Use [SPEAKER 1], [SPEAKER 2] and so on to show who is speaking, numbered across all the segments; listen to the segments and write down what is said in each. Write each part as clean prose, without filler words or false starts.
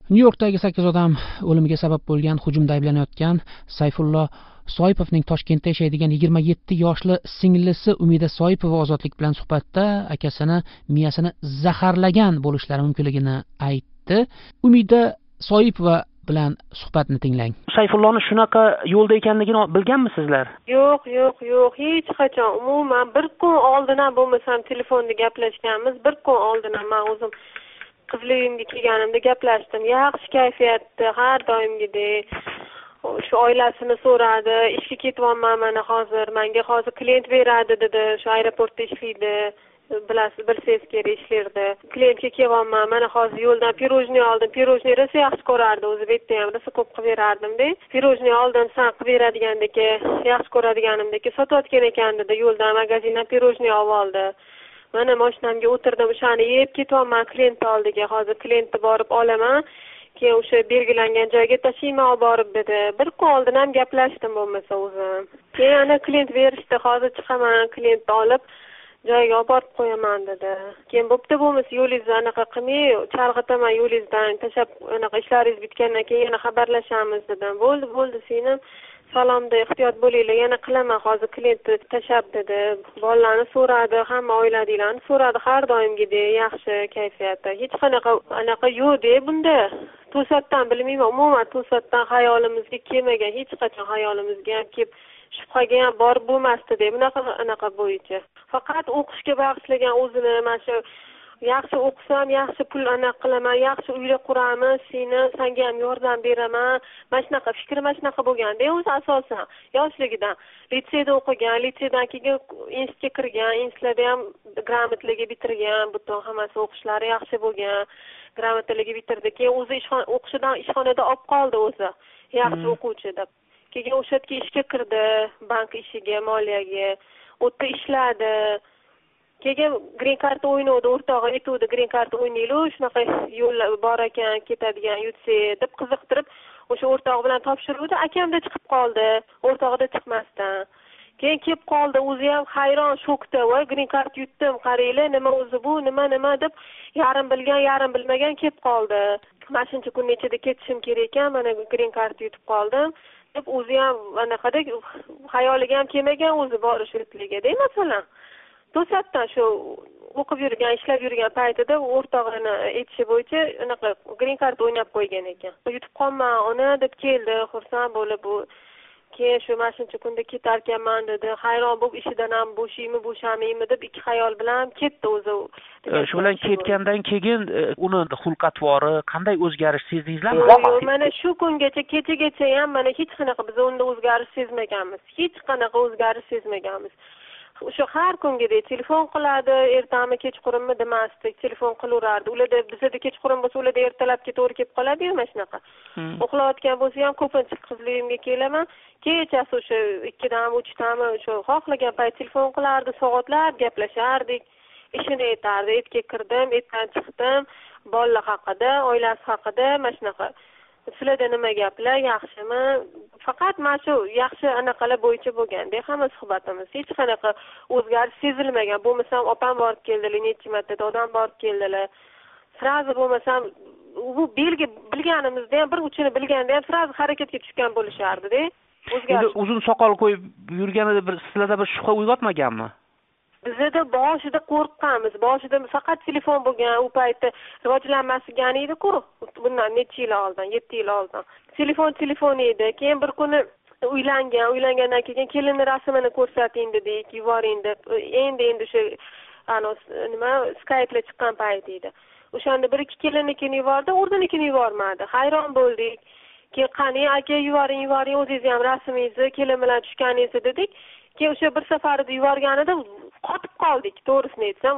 [SPEAKER 1] Nyu-Yorkdagi 8 odam o'limiga sabab bo'lgan hujumda ayblanayotgan Sayfullo Soipovning Toshkentda yashaydigan 27 yoshli singlisi Umida Soipova Ozodlik bilan suhbatda akasini miyasini zaharlagan bo'lishlari mumkinligini aytdi. Umida Soipova bilan suhbatni tinglang.
[SPEAKER 2] Sayfullohni shunaqa yo'lda ekanligini bilganmisizlar?
[SPEAKER 3] Yo'q, hech qachon. Umuman bir kun oldin ham bo'lmasam telefonda gaplashganmiz. Bir kun oldin ham men o'zim qizligimga kelganimda gaplashdim. Yaxshi kayfiyatda, har doimgidek. Shu oilasini so'radi. Ishga ketyapman mana hozir. Menga hozir klient beradi dedi. Shu aeroportda ishlaydi. Bilasiz, bilsangiz kerak ishlardi. Klientga kelyapman. Mana hozir yo'ldan pirojniy oldim. Pirojniy rosa yaxshi ko'rardi. O'zi bu yerda ham rosa ko'p qilib berardim-da. Pirojniy oldim, san qilib beradigandek, yaxshi ko'radiganimdek sotayotgan ekan dedi. Yo'ldan magazindan pirojniy olib oldi. Mana mashinamga o'tirdim, o'shani yeb ketyapman klient oldiga. Hozir kliyentni borib olaman. Keyin o'sha belgilangan joyga tashiyman olib borib dedi. Bir kun oldin ham gaplashdim bo'lmasa o'zim. Keyin ana klient berishdi, hozir chiqaman, kliyentni olib joyiga olib borib qo'yaman dedi. Keyin bo'pti bo'lmasa yo'lingizni anaqa qilmay, chalg'itaman yo'lingizdan, tashlab anaqa ishlaringiz bitgandan keyin yana xabarlashamiz dedim. Bo'ldi, seni salomda ehtiyot bo'linglar, yana qilaman hozir klientni tashlab dedi. Bolalarni so'radi, hamma oiladagilarni so'radi, har doimgidek yaxshi kayfiyatda. Hech qanaqa anaqa yo'q-da bunda. To'satdan bilmayman, umuman to'satdan hayolimizga kelmagan, hech qachon hayolimizga ham kelib shubhaga ham borib bo'lmasdi deb anaqa bo'yicha. Faqat o'qishga bag'ishlagan o'zini mana shu yaxshi o'qisam, yaxshi pul qilaman, yaxshi uyda quramiz, senga ham yordam beraman. Mana shunaqa fikr, mana shunaqa bo'lganda o'zi asosan yoshligidan litseyda o'qigan, litseydan keyin institutga kirgan, institutda ham gрамотлigi bitirgan, butun hammasi o'qishlari yaxshi bo'lgan. Gрамотлigi bitirdi. Keyin o'zi o'qishidan ishxonada olib qoldi o'zi. Yaxshi o'quvchi deb. Keyin o'sha yerga ishga kirdi, bank ishiga, moliyaga. O'tda ishladi. Keyin green card o'ynadi, o'rtog'i aytuvdi, green card o'ynaylik, shunaqa yo'llar bor ekan, ketadigan yutsak deb qiziqtirib, o'sha o'rtog'i bilan topshiruvdi, akamda chiqib qoldi, o'rtog'ida chiqmasdan. Keyin kelib qoldi, o'zi ham hayron, shokda, voy green card yutdim, qaranglar, nima o'zi bu, nima deb yarim bilgan, yarim bilmagan kelib qoldi. Mana shuncha kunning ichida ketishim kerak ekan, mana green card yutib qoldim deb o'zi ham anaqada xayoliga ham kelmagan o'zi borish o'tligiga, masalan. To'satdan shu o'qib yurgan, ishlab yurgan paytida o'rtog'ini aytishi bo'yicha anaqa green card o'ynab qo'ygan ekan. Yutib qolman, ona deb keldi, xursand bo'lib bu. Keyin shu mana shuncha kunda ketarkanman dedi. Hayron bo'lib ishidan ham bo'shamaymi deb ikki xayol bilan ketdi o'zi.
[SPEAKER 2] Shu bilan ketgandan keyin uni xulq-atvori qanday o'zgarish sezdingizlarmi?
[SPEAKER 3] Yo'q, mana shu kungacha, kechagacha ham mana hech qanaqa biz unda o'zgarish sezmaganmiz. Hech qanaqa o'zgarish sezmaganmiz. O'sha har kungidek telefon qiladi, ertami kechqurunmi demasdik, telefon qilaverardi. Ularda bizda kechqurun bo'lsa, ularda ertalabga to'g'ri kelib qoladi-yu, mana shunaqa. Uxlayotgan bo'lsa ham ko'pincha qizligimga kelaman. Kechasi o'sha 2 dan 3 dan o'sha xohlagan payt telefon qilardi, soatlab gaplashardik. Ishini aytardi, etga kirdim, etdan chiqdim, bolalar haqida, oilasi haqida, mana shunaqa. Sizlarda nima gaplar, yaxshimi? Faqat mana shu yaxshi anaqalar bo'yicha bo'lganda hamma suhbatimiz hech qanaqa o'zgarish sezilmagan. Bo'lmasam opam borib keldilar, necha marta dadam borib keldilar. Srazi bo'lmasam bu bilganimizda ham bir uchini bilganda ham srazi harakatga tushgan bo'lishardi-da.
[SPEAKER 2] O'zgarish. Uzun soqol qo'yib yurganida sizlarda bir shubha uyg'otmaganmi?
[SPEAKER 3] Bizda boshida qo'rqqanmiz. Boshida faqat telefon bo'lgan, u paytda rivojlanmagan edi-ku. Bundan necha yil oldin, 7 yil oldin. Telefon edi. Keyin bir kuni uylangandan keyin kelinning rasmini ko'rsating dedik, yuboring deb. Endi o'sha nima Skype'ga chiqqan payt edi. O'shanda bir ikki kelinnikini yubordi, o'rninikini yubormadi. Hayron bo'ldik. Keyin qani aka yuboring, o'zingiz ham rasmingizni kelin bilan tushganingizni dedik. Keyin o'sha bir safarda yuborganida qotib qoldik, to'g'risini aytsam.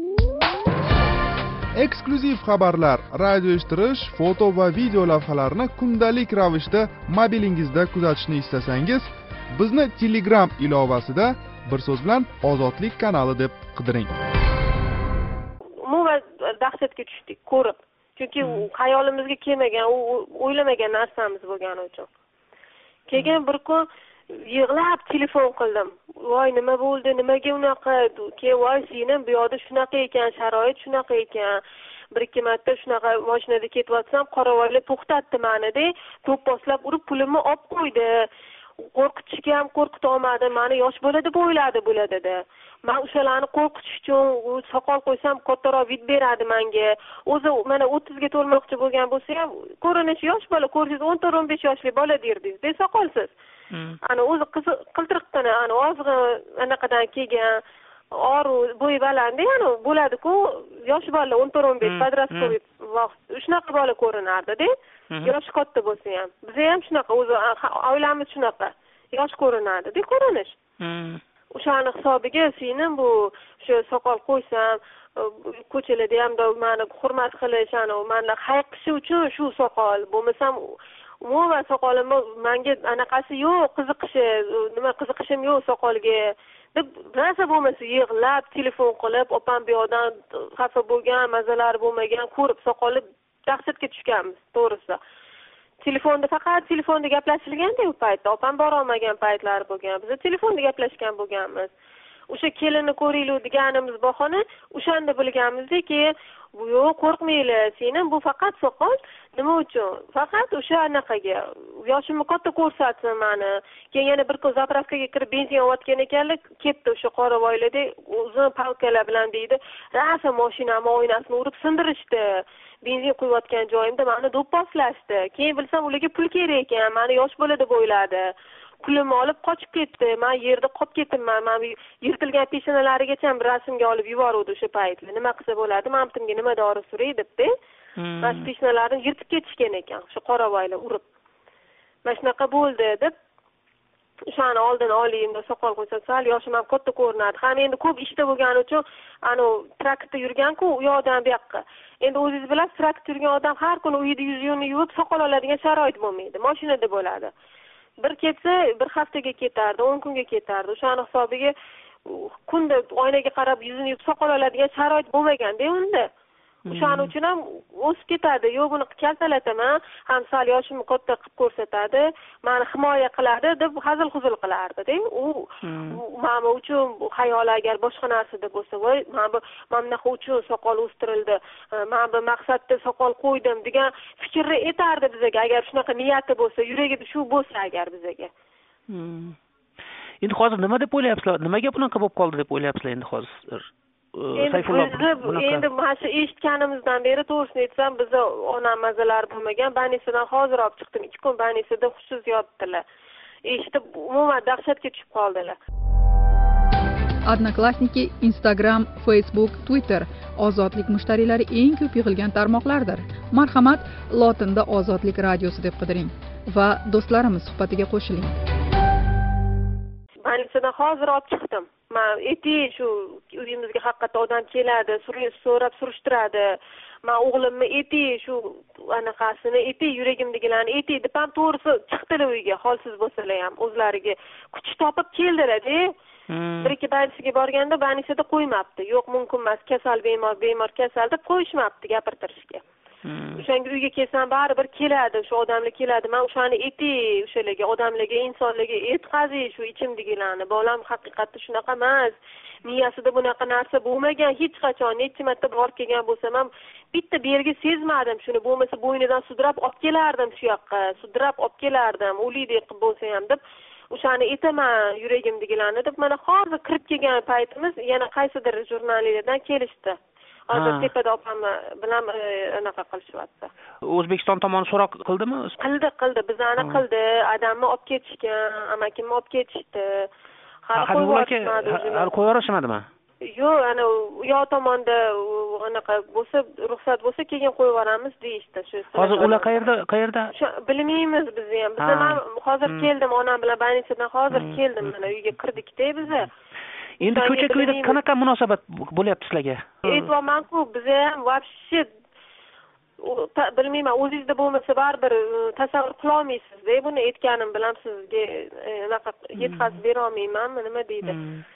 [SPEAKER 4] Eksklyuziv xabarlar, radio eshittirish, foto va video lavhalarni kundalik ravishda mobilingizda kuzatishni istasangiz, bizni Telegram ilovasida bir so'z bilan Ozodlik kanali deb qidiring.
[SPEAKER 3] Umuman dahshatga tushdik, ko'rib. Chunki xayolimizga kelmagan, o'ylamagan narsamiz bo'lgani uchun. Keyin bir kun yig'lab telefon qildim. Voy, nima bo'ldi? Nimaga unaqa? Voy, sening bu yoqda shunaqa ekan, sharoit shunaqa ekan. bir ikki marta shunaqa mashinada ketyapsam qoravoylar to'xtatdi manida to'pposlab urib pulimni olib qo'ydi. Qo'rqitishga ham qo'rqita olmadim. Mani yosh bola deb o'yladi dedi. Men o'shalarni qo'rqitish uchun soqol qo'ysam kattaroq vid beradi menga. O'zi mana 30 ga to'lmoqchi bo'lgan bo'lsa ham ko'rinishi yosh bola, ko'rsangiz 14-15 yoshli bola derdingiz. Soqolsiz. Ana o'zi qiltiriqdan, ana ozg'i anaqadan kelgan, oru bo'yi baland, yana bo'ladi-ku, yosh bola 14-15 podrastkoviy vaqt. Shunaqa bola ko'rinardi-da. Yosh katta bo'lsa ham. Bizga ham shunaqa, o'zi oilamiz shunaqa. Yosh ko'rinadi-da, ko'rinish. O'shani hisobiga sening bu shu soqol qo'ysam, ko'chalarda ham meni hurmat qilish, ana menga hayiqishi uchun shu soqol. Bo'lmasam umuman soqolimni menga anaqasi yo'q, qiziqishi, nima qiziqishim yo'q soqolga. deb narsa bo'lmasa yig'lab telefon qilib opam bu yoqdan xafa bo'lgan, mazalari bo'lmagan ko'rib soqoli dahshatga tushganmiz to'g'risi. Faqat telefonda gaplashilganda u paytda opam bora olmagan paytlari bo'lgan. Biz telefonda gaplashgan bo'lganmiz. O'sha kelinni ko'ringlar deganimiz bahona o'shanda bilganmizdiki, bu yo'q qo'rqmanglar, sening bu faqat soqol nima uchun? Faqat o'sha anaqaga yoshimni katta ko'rsatsin meni. Keyin yana bir kun zapravkaga kirib benzin olayotgan ekanlar, ketdi o'sha qoravoylarda uzun palkalar bilan deydi, rasa mashinamni oynasini urib sindirishdi. Benzin quyayotgan joyimda meni do'pposlashdi. Keyin bilsam ularga pul kerak ekan, meni yosh bola deb o'yladi. Pulimni olib qochib ketdi. Men yerda qolib ketdim. Men yirtilgan peshonalarigacha bir rasmga olib yuboruvdi o'sha paytda. Nima qilsa bo'ladi? Mamtimga nima dori suray debdi. Mana peshonalarini yirtib ketishgan ekan, shu qoravoylar urib. Mana shunaqa bo'ldi deb o'shani oldin olayim deb soqol qo'ysam, sal yoshim ham katta ko'rinadi. Ham endi ko'p ishda bo'lgani uchun ana traktda yurgan-ku, u yoqdan bu yoqqa. Endi o'zingiz bilasiz, traktda yurgan odam har kuni uyida yuzini yuvib soqol oladigan sharoit bo'lmaydi. Mashinada bo'ladi. Bir ketsa, bir haftaga ketardi, 10 kunga ketardi. O'shani hisobiga kunda oynaga qarab yuzini yuvib soqol oladigan sharoit bo'lmagan-da unda. O'shaning uchun ham o'sib ketadi. Yo'q, buni kaltalataman, ham sal yoshimni katta qilib ko'rsatadi, meni himoya qiladi deb hazil-huzul qilardi-da. U mana uchun xayol agar boshqa narsada bo'lsa, voy, mana bunaqa uchun soqol o'stirildi, mana bu maqsadda soqol qo'ydim degan fikrni etardi bizga, agar shunaqa niyati bo'lsa, yuragida shu bo'lsa agar bizga.
[SPEAKER 2] Endi hozir nima deb o'ylayapsizlar? Nimaga bunaqa bo'lib qoldi deb o'ylayapsizlar endi hozir?
[SPEAKER 3] Endi mana shu eshitganimizdan beri to'g'risini aytsam, bizda onam mazalari bo'lmagan. Banisidan hozir olib chiqdim. 2 kun banisida hushsiz yotdilar. Eshitib umuman dahshatga tushib qoldilar.
[SPEAKER 5] Odnoklassniki, Instagram, Facebook, Twitter ozodlik mushtariylari eng ko'p yig'ilgan tarmoqlardir. Marhamat, lotinda Ozodlik radiosi deb qidiring va do'stlarimiz suhbatiga qo'shiling.
[SPEAKER 3] Banisidan hozir olib chiqdim. Men shu uyimizga haqiqatda odam keladi, so'rab surishtiradi. Men o'g'limni shu anaqasini yuragimdagilarni deb ham to'g'risi chiqdilar uyga, holsiz bo'lsalar ham o'zlariga kuch topib keldilar-da. Bir ikki banisiga borganda banisida qo'ymabdi. Yo'q, mumkin emas, kasal bemor kasal deb qo'yishmabdi gapirtirishga. O'shanga uyga kelsam baribir keladi, o'sha odamlar keladi. Men o'shani o'shalarga, odamlarga, insonlarga etkazay shu ichimdagilarni. Bolam haqiqatda shunaqa emas. Miyasida bunaqa narsa bo'lmagan, hech qachon necha marta borib kelgan bo'lsam ham bitta belgi sezmadim. Shuni bo'lmasa bo'ynidan sudrab olib kelardim shu yoqqa, sudrab olib kelardim. O'likdek qilib bo'lsa ham deb o'shani aytaman yuragimdagilarni deb mana hozir kirib kelgan paytimiz yana qaysidir jurnalistlardan kelishdi. Hozir tepada opam bilan anaqa qilishyapti.
[SPEAKER 2] O'zbekiston tomoni so'roq qildimi?
[SPEAKER 3] Qildi, bizani qildi. Adamni olib ketishgan, amakimni olib ketishdi.
[SPEAKER 2] Hali qo'yib yuborishmadimi?
[SPEAKER 3] Yo'q, ana u yoq tomonda anaqa bo'lsa, ruxsat bo'lsa keyin qo'yib yuboramiz deyishdi.
[SPEAKER 2] Hozir ular qayerda?
[SPEAKER 3] Bilmaymiz biz ham. Biz ham hozir keldim, onam bilan banisidan hozir keldim, mana uyga kirdik-da biz.
[SPEAKER 2] Endi ko'cha-ko'yda qanaqa munosabat bo'lyapti sizlarga?
[SPEAKER 3] Aytmoqman-ku, biz ham вообще bilmayman, o'zingizda bo'lmasa baribir tasavvur qila olmaysiz-da. Buni aytganim bilan sizga anaqa yetkazib bera olmayman, nima deydi.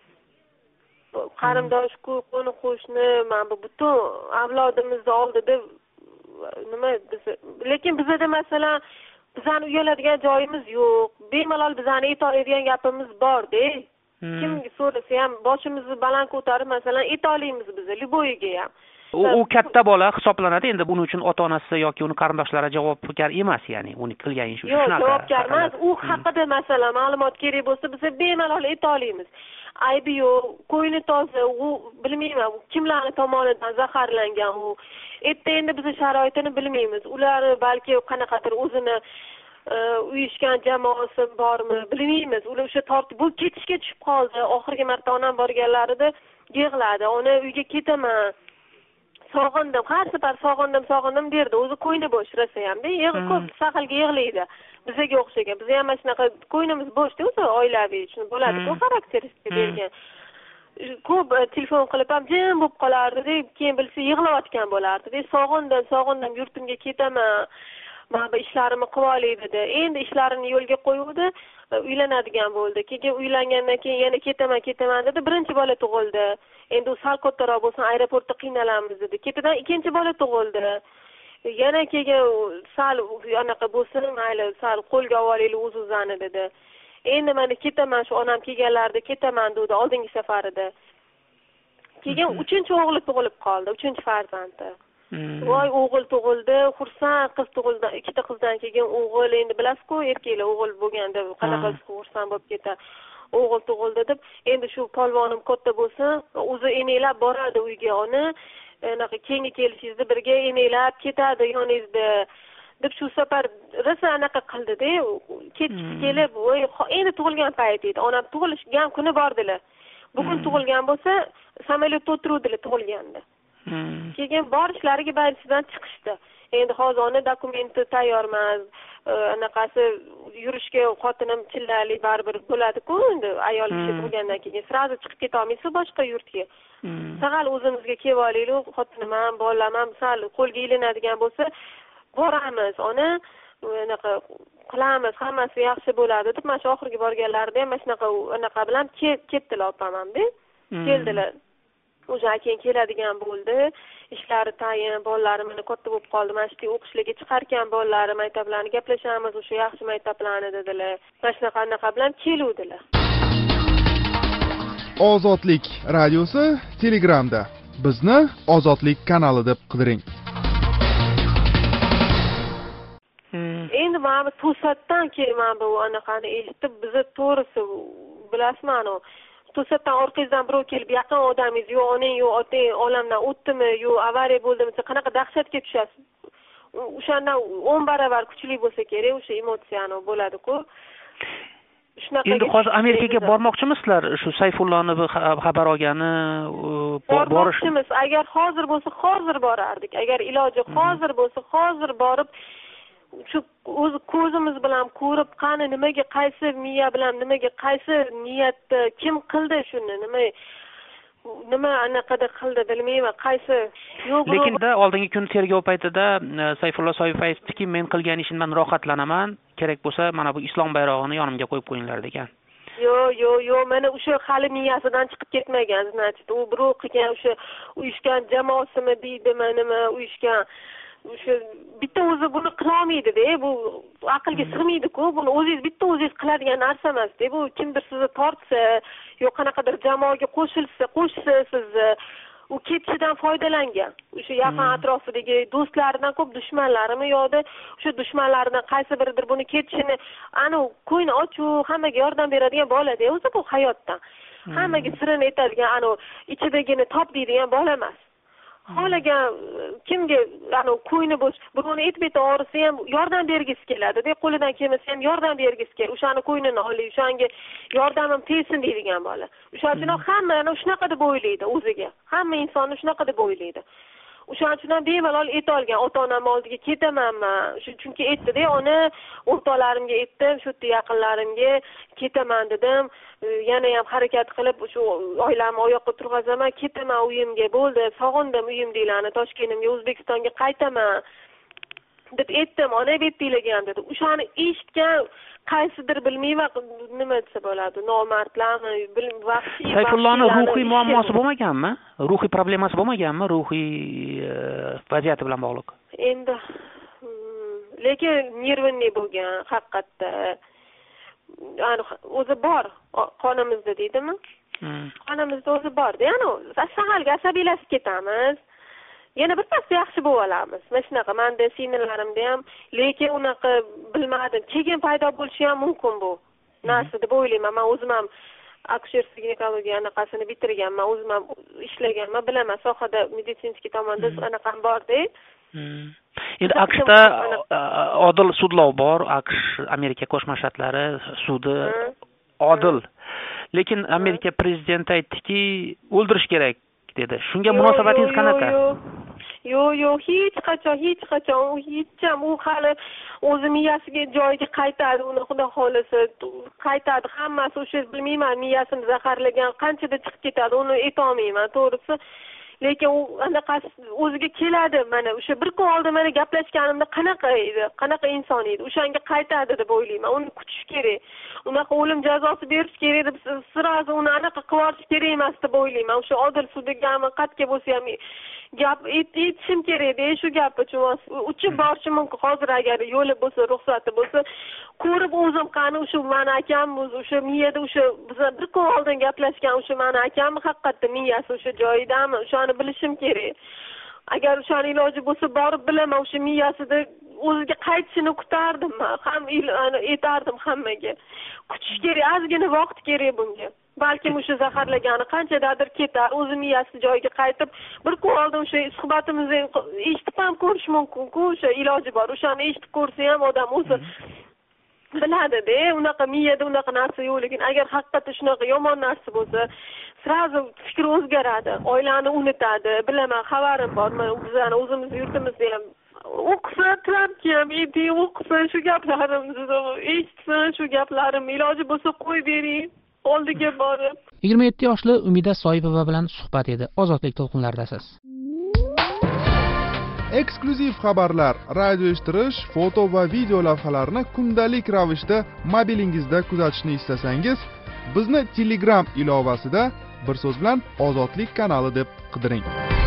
[SPEAKER 3] Qarindosh-ku, qo'ni-qo'shni, mana bu butun avlodimizni oldida nima lekin bizda masalan bizani uyaladigan joyimiz yo'q. Bemalol bizani aytoladigan gapimiz bor-da. Kimga so'rasa ham boshimizni baland ko'tarib masalan aytolamiz biz Liboyiga ham.
[SPEAKER 2] u katta bola hisoblanadi. Endi buning uchun ota-onasi yoki uni qarindoshlari javobgar emas, ya'ni uni qilgan ishi
[SPEAKER 3] yo'q, javobgar emas. U haqida masalan ma'lumot kerak bo'lsa, biz bemalol ayta olamiz. Aybi yo'q, ko'ngli toza, u bilmayman, kimlarni tomonidan zaharlangan u. Endi biz sharoitini bilmaymiz. Ular balki qanaqadir o'zini uyushgan jamoasi bormi, bilmaymiz. Ular o'sha tortib bu ketishga tushib qoldi. Oxirgi marta onam borganlarida yig'ladi. Ona uyga ketaman. Sog'indim, har safar sog'indim derdi. O'zi ko'ngli bo'sh rosa hamda, ko'p saxilga yig'laydi. Bizga o'xshagan. Biz ham shunaqa ko'nglimiz bo'shda, o'zi oilaviy shuni bo'ladi-ku, xarakteristika bergan. Ko'p telefon qilib ham jim bo'lib qolardi, keyin bilsa yig'layotgan bo'lardi. Sog'indim, yurtimga ketaman. Mana bu ishlarimni qilib olay dedi. Endi ishlarini yo'lga qo'yuvdi, uylanadigan bo'ldi. Keyin uylangandan keyin yana ketaman dedi. Birinchi bola tug'ildi. Endi u sal kattaroq bo'lsa aeroportda qiynalamiz dedi. Ketidan ikkinchi bola tug'ildi. Yana keyin sal anaqa bo'lsin, mayli, sal qo'lga olaylik o'zini dedi. Endi mana ketaman, shu onam kelganlarida ketaman dedi oldingi safarida. Keyin 3-o'g'li tug'ilib qoldi, 3-farzandi. Voy, o'g'il tug'ildi, xursand, qiz tug'ildi, ikkita qizdan keyin o'g'il, endi bilasiz-ku, erkaklar o'g'il bo'lganda qanaqa xursand bo'lib ketadi. O'g'il tug'ildi deb, endi shu polvonim katta bo'lsa, o'zi enaklab boradi uyga, ona anaqa keyingi kelishingizni birga enaklab ketadi yoningizda deb shu safar rosa anaqa qildi-da, ketishib kelib, voy, endi tug'ilgan payt edi. Onam tug'ilgan kuni bordilar. Bugun tug'ilgan bo'lsa, samolyotda o'tiruvdilar tug'ilganda. Keyin borishlariga ba'zisidan chiqishdi. Endi hozir ona dokumenti tayyor emas, anaqasi yurishga xotinim chillali baribir bo'ladi-ku, endi ayol kishi tug'ilgandan keyin srazi chiqib keta olmaysiz boshqa yurtga. Saqal o'zimizga kelib olaylik, xotinim ham, bolalar ham sal qo'lga ilinadigan bo'lsa, boramiz, ona anaqa qilamiz, hammasi yaxshi bo'ladi deb, mana shu oxirgi borganlarida ham mana shunaqa anaqa bilan ketdilar opam hamda. Keldilar. O'sha keyin keladigan bo'ldi. Ishlari tayin, bolalari meni katta bo'lib qoldi. Mana shu o'qishlarga chiqarkan bolalari maktablarni gaplashamiz, o'sha yaxshi maktablarni dedilar. Mana shunaqa anaqa bilan keluvdilar.
[SPEAKER 4] Ozodlik radiosi Telegramda. Bizni Ozodlik kanali deb qidiring.
[SPEAKER 3] Endi mana bu to'satdan keyin mana bu anaqani eshitib, bizni to'g'risi bilasizmi, to'satdan orqangizdan birov kelib, yaqin odamingiz, yo onang, yo otang olamdan o'tdimi, yo avariya bo'ldimi, qanaqa dahshatga tushasiz. O'shandan 10 barobar kuchli bo'lsa kerak, o'sha emotsiyani bo'ladi-ku.
[SPEAKER 2] Endi hozir Amerikaga bormoqchimisizlar? Shu Sayfullohni xabar olgani,
[SPEAKER 3] bormoqchimiz. Agar hozir bo'lsa, hozir borardik. Agar iloji hozir bo'lsa, hozir borib shu o'z ko'zimiz bilan ko'rib, qani nimaga, qaysi miya bilan nimaga, qaysi niyatda kim qildi shuni, nima anaqada qildi bilmayman, qaysi yo'q.
[SPEAKER 2] Lekin oldingi kun tergov paytida Sayfullo Soipov aytdiki, men qilgan ishimdan rohatlanaman, kerak bo'lsa mana bu islom bayrog'ini yonimga qo'yib qo'yinglar degan.
[SPEAKER 3] Yo'q, mana o'sha hali miyasidan chiqib ketmagan, значит, u birov qilgan o'sha uyushgan jamoasimi deydimi, nima uyushgan o'sha bitta o'zi buni qila olmaydi-da, bu aqlga sig'maydi-ku, buni o'zingiz bitta o'zingiz qiladigan narsa emas-da, bu kimdir sizni tortsa, yo qanaqadir jamoaga qo'shsa sizni u ketishidan foydalangan. O'sha yaqin atrofidagi do'stlaridan ko'p dushmanlarimi yo'da, o'sha dushmanlaridan qaysi biridir buni ketishini, ko'ngli ochiq, hammaga yordam beradigan bola-da, o'zi bu hayotdan. Hammaga sirini aytadigan, ichidagini top deydigan bola emas. Xohlagan kimga ko'ngli bo'sh, birovni et-beti og'risa ham yordam bergisi keladi-da, qo'lidan kelmasa ham yordam bergisi keladi. O'shani ko'nglini olay, o'shanga yordamim tegsin deydigan bola. O'shaning uchun hamma shunaqa deb o'ylaydi o'ziga. Hamma insonni shunaqa deb o'ylaydi. O'shaning uchun ham bemalol aytolgan, ota-onam oldiga ketamanman. Chunki aytdi-da, ona o'rtoqlarimga aytdim, shu yerda yaqinlarimga ketaman dedim. Yana ham harakat qilib shu oilamni oyoqqa turg'azaman, ketaman uyimga, bo'ldi, sog'indim uyimdagilarni, Toshkentimga, O'zbekistonga qaytaman deb aytdim. Ona aytdilagan dedi. O'shani eshitgan qaysidir bilmayman, nima desa bo'ladi, nomardlarmi, vahshiy.
[SPEAKER 2] Sayfullohning ruhiy muammosi bo'lmaganmi? Ruhiy problemasi bo'lmaganmi? Ruhiy vaziyati bilan bog'liq.
[SPEAKER 3] Endi lekin nervli bo'lgan, haqiqatda. O'zi bor qonimizda deydimi? Qonimizda o'zi bor-da, sahalga asabiylashib ketamiz. yana birpasda yaxshi bo'lib olamiz. Mana shunaqa menda singillarimda ham, lekin unaqa bilmadim. Keyin paydo bo'lishi ham mumkin bu narsa deb o'ylayman. Men o'zim ham akusherlik ginekologiya anaqasini bitirganman, o'zim ham ishlaganman, bilaman, sohada meditsinskiy tomonda anaqam bor-da.
[SPEAKER 2] Endi AQShda odil sudlov bor, AQSh Amerika Qo'shma Shtatlari sudi odil. Lekin Amerika prezidenti aytdiki, o'ldirish kerak dedi. Shunga munosabatingiz qanaqa?
[SPEAKER 3] Yo'q, hech qachon u hali o'zi miyasiga joyiga qaytadi, uni xudo xolasa qaytadi. Hammasi o'sha bilmayman, miyasini zaharlagan qanchada chiqib ketadi, uni aytolmayman, to'g'risi. Lekin u anaqasi o'ziga keladi. Mana o'sha bir kun oldin mana gaplashganimda qanaqa inson edi, o'shanga qaytadi deb o'ylayman. Uni kutish kerak. Unaqa o'lim jazosi berish kerak deb sirazi uni anaqa qilib kerak emas deb o'ylayman. O'sha odil sudgami qatga bo'lsa ham gap aytishim kerak-da, shu gap uchun uchib borishi mumkin. Hozir agar yo'li bo'lsa, ruxsati bo'lsa, ko'rib o'zim qani o'sha mani akam o'sha miyada o'sha biz bir kun oldin gaplashgan o'sha mani akam haqiqatda miyasi o'sha joyidami? O'shani bilishim kerak. Agar o'shani iloji bo'lsa borib bilaman, o'sha miyasida o'ziga qaytishini kutardim men. Ham aytardim hammaga. Kutish kerak, ozgina vaqt kerak bunga. Balkim o'sha zaharlagani qanchadadir ketar, o'zi miyasi joyiga qaytib, bir kun oldin o'sha suhbatimizni eshitib ham ko'rish mumkin-ku, o'sha iloji bor. O'shani eshitib ko'rsa ham odam o'zi biladi-da, unaqa miyada unaqa narsa yo'q. Lekin agar haqiqatda shunaqa yomon narsa bo'lsa, sirazi fikri o'zgaradi, oilani unutadi. Bilaman, xabarim bor. Men bizning o'zimiz yurtimizda ham o'qisa, Trumpga ham o'qisa shu gaplarimni, eshitsin shu gaplarim, iloji bo'lsa qo'yib bering. Oldiga borib.
[SPEAKER 1] 27 yoshli Umida Soipova bilan suhbat edi. Ozodlik to'lqinlaridasiz.
[SPEAKER 4] Eksklyuziv xabarlar, radio eshittirish, foto va video lavhalarni kundalik ravishda mobilingizda kuzatishni istasangiz, bizni Telegram ilovasida bir so'z bilan Ozodlik kanali deb qidiring.